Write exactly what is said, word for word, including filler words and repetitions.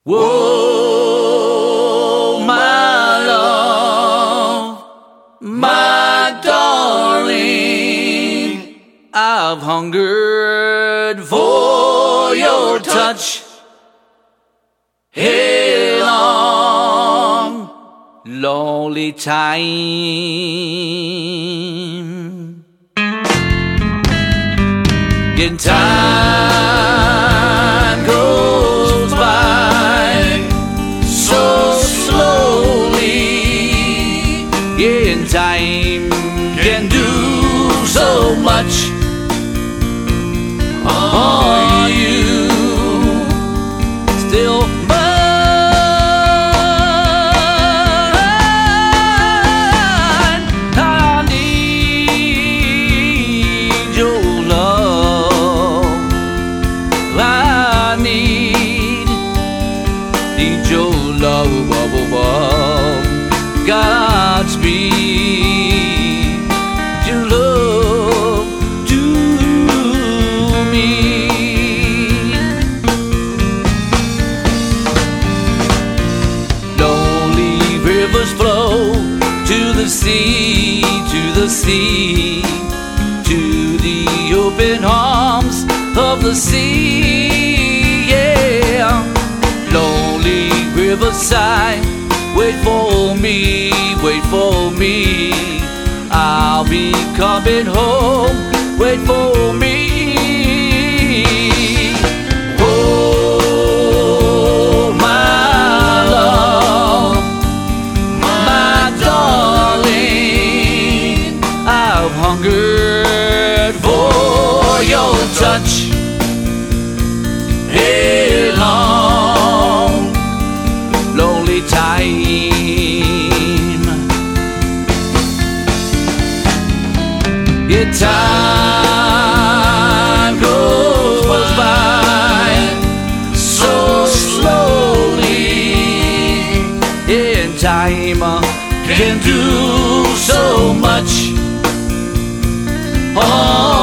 Whoa, my love, my darling, I've hungered for your touch. Hey, long, lonely time. In time goes by so slowly, yeah, and time can do so much. Oh, you still mine. I need your love. I need, need your love. Godspeed your love to me. Lonely rivers flow to the sea, to the sea, to the open arms of the sea, yeah. Lonely rivers sigh, wait for me, wait for me, I'll be coming home, wait for me. Oh, my love, my darling, I've hungered for your touch. Hey, long, lonely time. Yeah, time goes by so slowly, and time can do so much. Oh,